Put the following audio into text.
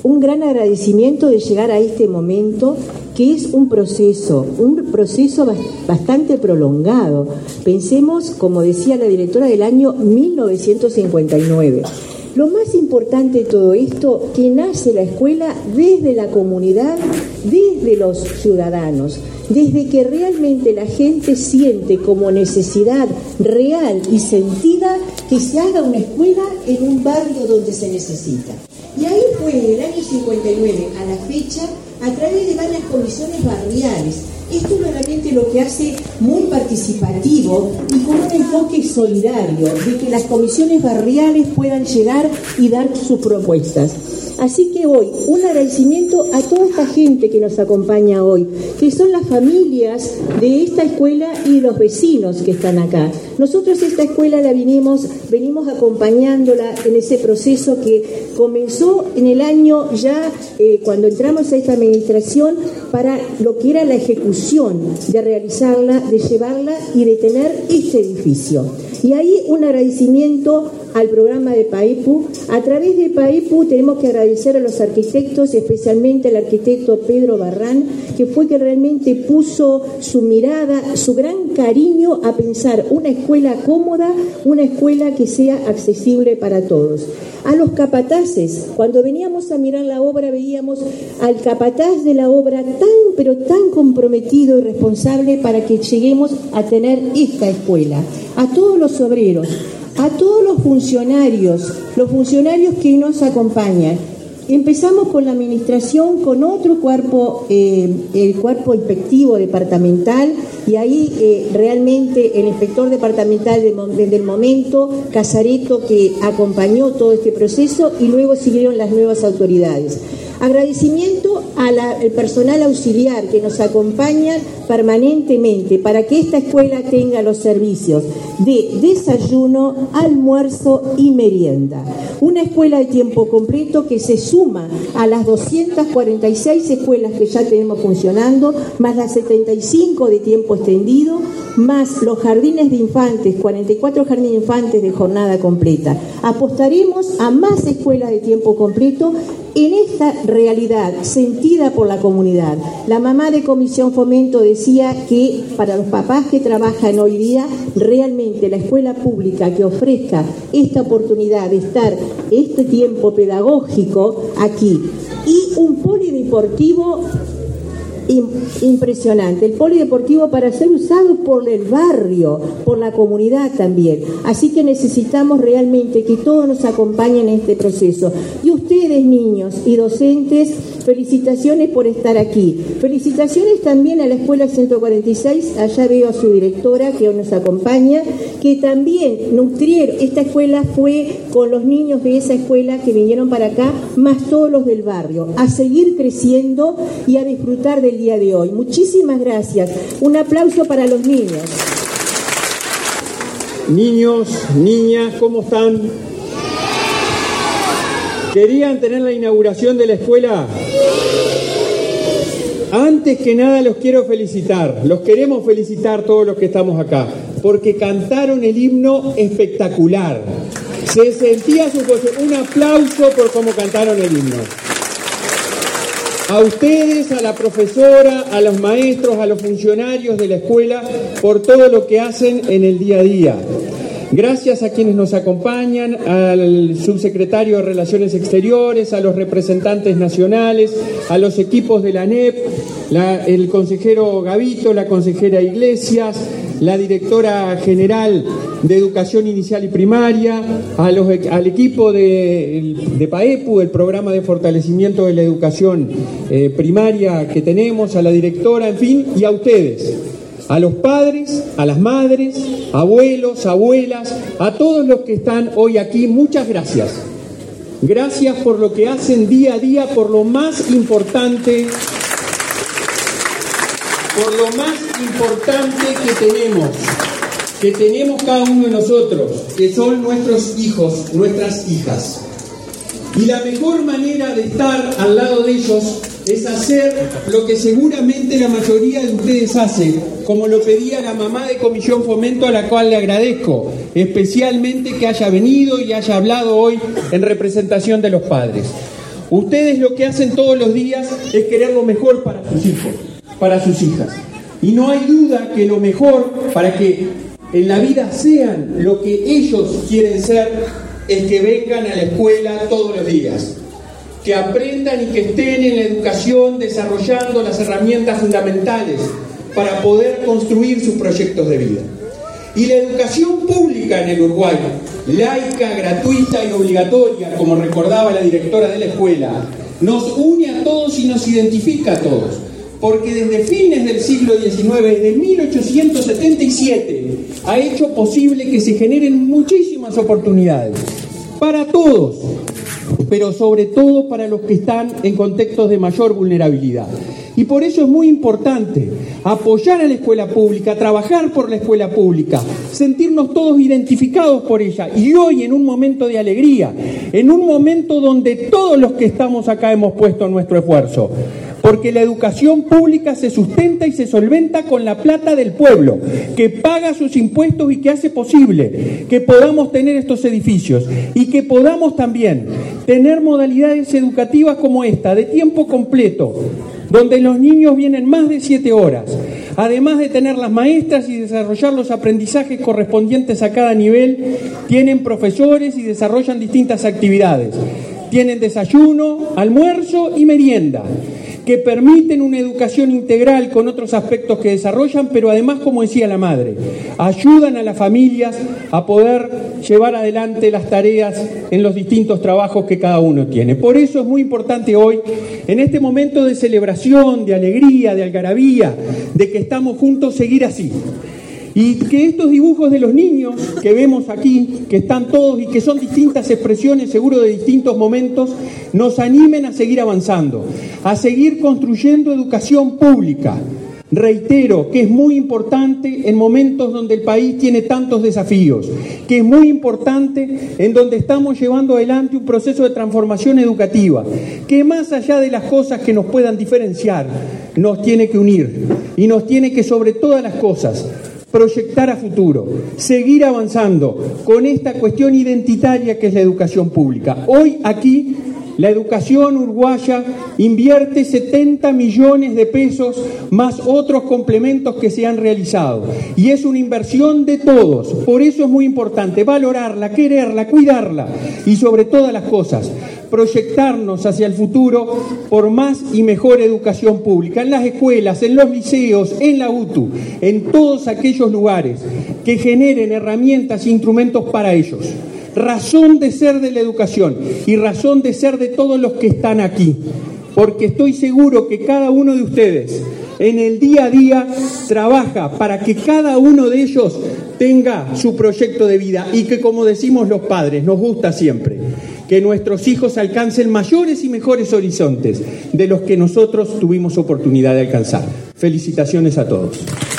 un gran agradecimiento de llegar a este momento, que es un proceso bastante prolongado. Pensemos, como decía la directora, del año 1959. Lo más importante de todo esto, que nace la escuela desde la comunidad, desde los ciudadanos, desde que realmente la gente siente como necesidad real y sentida que se haga una escuela en un barrio donde se necesita. Y ahí fue, en el año 59 a la fecha, a través de varias comisiones barriales. Esto es realmente lo que hace muy participativo y con un enfoque solidario, de que las comisiones barriales puedan llegar y dar sus propuestas. Así que hoy, un agradecimiento a toda esta gente que nos acompaña hoy, que son las familias de esta escuela y los vecinos que están acá. Nosotros esta escuela la venimos acompañándola en ese proceso que comenzó en el año ya, cuando entramos a esta administración, para lo que era la ejecución de realizarla, de llevarla y de tener este edificio. Y ahí un agradecimiento al programa de PAEPU. A través de PAEPU tenemos que agradecer a los arquitectos, especialmente al arquitecto Pedro Barrán, que fue que realmente puso su mirada, su gran cariño a pensar una escuela cómoda, una escuela que sea accesible para todos. A los capataces, cuando veníamos a mirar la obra, veíamos al capataz de la obra pero tan comprometido y responsable para que lleguemos a tener esta escuela. A todos los obreros, a todos los funcionarios que nos acompañan. Empezamos con la administración, con otro cuerpo, el cuerpo inspectivo departamental, y ahí realmente el inspector departamental desde el momento, Casareto, que acompañó todo este proceso, y luego siguieron las nuevas autoridades. Agradecimiento al personal auxiliar que nos acompaña permanentemente para que esta escuela tenga los servicios de desayuno, almuerzo y merienda. Una escuela de tiempo completo que se suma a las 246 escuelas que ya tenemos funcionando, más las 75 de tiempo extendido, más los jardines de infantes, 44 jardines de infantes de jornada completa. Apostaremos a más escuelas de tiempo completo en esta realidad sentida por la comunidad. La mamá de Comisión Fomento decía que para los papás que trabajan hoy día, realmente la escuela pública que ofrezca esta oportunidad de estar este tiempo pedagógico aquí, y un polideportivo impresionante, el polideportivo para ser usado por el barrio, por la comunidad también. Así que necesitamos realmente que todos nos acompañen en este proceso. Y ustedes, niños y docentes, felicitaciones por estar aquí. Felicitaciones también a la Escuela 146, allá veo a su directora que hoy nos acompaña, que también nutrieron, esta escuela fue con los niños de esa escuela que vinieron para acá, más todos los del barrio, a seguir creciendo y a disfrutar del día de hoy. Muchísimas gracias. Un aplauso para los niños. Niños, niñas, ¿cómo están? ¿Querían tener la inauguración de la escuela? Antes que nada los quiero felicitar, los queremos felicitar todos los que estamos acá, porque cantaron el himno espectacular. Se sentía su voz. Un aplauso por cómo cantaron el himno. A ustedes, a la profesora, a los maestros, a los funcionarios de la escuela, por todo lo que hacen en el día a día. Gracias a quienes nos acompañan, al subsecretario de Relaciones Exteriores, a los representantes nacionales, a los equipos de la ANEP, el consejero Gavito, la consejera Iglesias, la directora general de Educación Inicial y Primaria, al equipo de PAEPU, el programa de fortalecimiento de la educación primaria que tenemos, a la directora, en fin, y a ustedes. A los padres, a las madres, abuelos, abuelas, a todos los que están hoy aquí, muchas gracias. Gracias por lo que hacen día a día, por lo más importante que tenemos cada uno de nosotros, que son nuestros hijos, nuestras hijas. Y la mejor manera de estar al lado de ellos es hacer lo que seguramente la mayoría de ustedes hacen, como lo pedía la mamá de Comisión Fomento, a la cual le agradezco especialmente que haya venido y haya hablado hoy en representación de los padres. Ustedes lo que hacen todos los días es querer lo mejor para sus hijos, para sus hijas. Y no hay duda que lo mejor para que en la vida sean lo que ellos quieren ser es que vengan a la escuela todos los días, que aprendan y que estén en la educación desarrollando las herramientas fundamentales para poder construir sus proyectos de vida. Y la educación pública en el Uruguay, laica, gratuita y obligatoria, como recordaba la directora de la escuela, nos une a todos y nos identifica a todos, porque desde fines del siglo XIX, desde 1877, ha hecho posible que se generen muchísimas oportunidades para todos, pero sobre todo para los que están en contextos de mayor vulnerabilidad. Y por eso es muy importante apoyar a la escuela pública, trabajar por la escuela pública, sentirnos todos identificados por ella. Y hoy, en un momento de alegría, en un momento donde todos los que estamos acá hemos puesto nuestro esfuerzo, porque la educación pública se sustenta y se solventa con la plata del pueblo, que paga sus impuestos y que hace posible que podamos tener estos edificios y que podamos también tener modalidades educativas como esta, de tiempo completo, donde los niños vienen más de 7 horas, además de tener las maestras y desarrollar los aprendizajes correspondientes a cada nivel, tienen profesores y desarrollan distintas actividades. Tienen desayuno, almuerzo y merienda, que permiten una educación integral con otros aspectos que desarrollan, pero además, como decía la madre, ayudan a las familias a poder llevar adelante las tareas en los distintos trabajos que cada uno tiene. Por eso es muy importante hoy, en este momento de celebración, de alegría, de algarabía, de que estamos juntos, seguir así. Y que estos dibujos de los niños que vemos aquí, que están todos y que son distintas expresiones, seguro de distintos momentos, nos animen a seguir avanzando, a seguir construyendo educación pública. Reitero que es muy importante en momentos donde el país tiene tantos desafíos, que es muy importante en donde estamos llevando adelante un proceso de transformación educativa, que más allá de las cosas que nos puedan diferenciar, nos tiene que unir y nos tiene que, sobre todas las cosas, proyectar a futuro, seguir avanzando con esta cuestión identitaria que es la educación pública. Hoy aquí la educación uruguaya invierte 70 millones de pesos más otros complementos que se han realizado. Y es una inversión de todos. Por eso es muy importante valorarla, quererla, cuidarla y sobre todas las cosas, proyectarnos hacia el futuro por más y mejor educación pública, en las escuelas, en los liceos, en la UTU, en todos aquellos lugares que generen herramientas e instrumentos para ellos. Razón de ser de la educación y razón de ser de todos los que están aquí, porque estoy seguro que cada uno de ustedes en el día a día trabaja para que cada uno de ellos tenga su proyecto de vida y que, como decimos los padres, nos gusta siempre que nuestros hijos alcancen mayores y mejores horizontes de los que nosotros tuvimos oportunidad de alcanzar. Felicitaciones a todos.